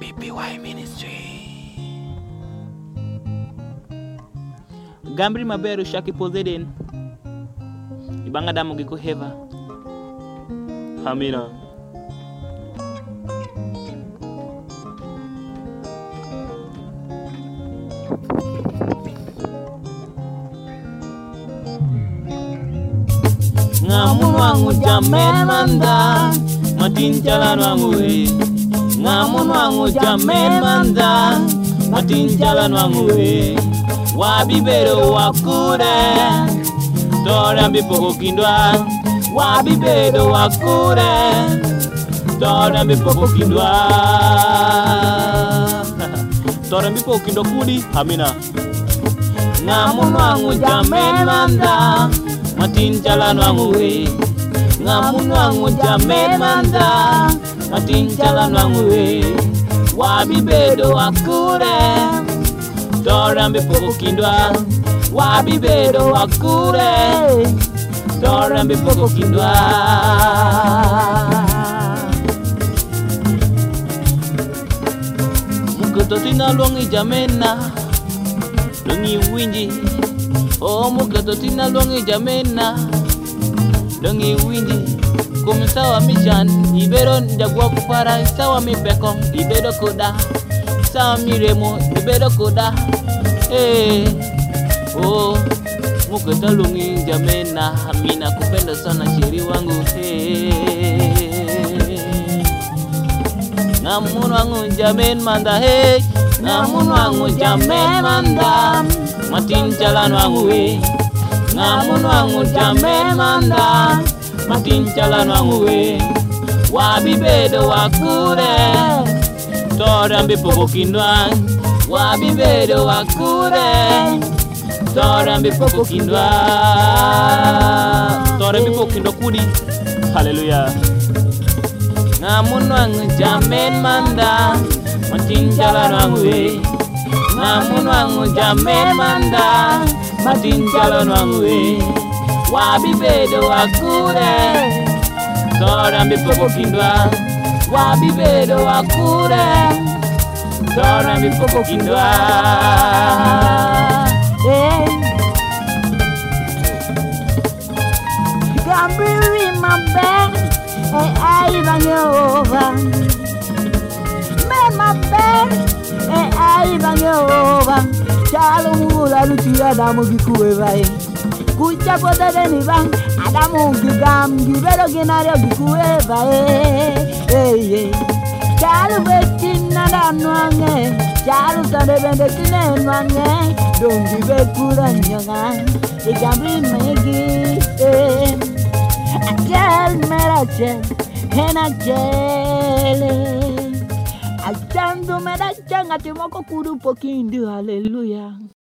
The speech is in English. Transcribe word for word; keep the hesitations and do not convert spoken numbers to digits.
Ministry, P Y Ministry. Gambri maberu shaki pozeden. Ibanga damu giku heva. Amina. Ngamun wangu jamen manda, matin jalan wangu we. Ngamun wangu jamen manda, matin jalan wangu we. Wabi bedo wakure, tora mbi poko kindwa. Wabi bedo wakure, tora mbi poko kindwa. Tora mbi poko kindwa kudi, amina. Ngamun wangu jamen manda, matin jalan wangu we. Ngamun wangu jamen manda, matin jalan wangu we. Wabi bedo wakure, tora mbi poko kindwa. Wabi bedo wakure, tora mbi poko kindwa. Mukato tina longi jamena, longi winji. Oh, mukato tina longi jamena, longi winji. Kumi sawa mishan, ibero njagwa kupara. Sawa mi pekong, ibero koda. Sawa mi remo, ibero koda. Eh, oh, mukato longi jamena. Amina kupenda sana shiri wangu. Eh, ngamun wangu jamen manda. Hey, ngamun wangu jamen manda, matin jalan wangu we. Ngamun wangu jamen manda, matin jalan wangu we. Wabi bedo wakure, tora mbi poko kindwa. Wabi bedo wakure, tora mbi poko kindwa. Tora mbi poko kindwa kudi. Hallelujah. Ngamun wangu jamen manda, matin jalan wangu we. Ngamun wangu jamen manda, matin jalan wangu we. Wabi bedo wakure, tora mbi poko kindwa. Wabi bedo wakure, tora mbi poko kindwa. Hey, Gambri mabe, hey ay bangova. Me mabe, hey ay bangova. Chalo mula lucia damu gikuwe vai. Kucha pote deni bang, adamu gigam gibero ginario gikuwe vai. Hey hey, chalo betina danwange, chalo sande bende kine nwange. Dongi bekura nyonga, e Gambri megi. Achel merachel, henachel. Achando merachel, ngatimoko kudu pokindu, hallelujah.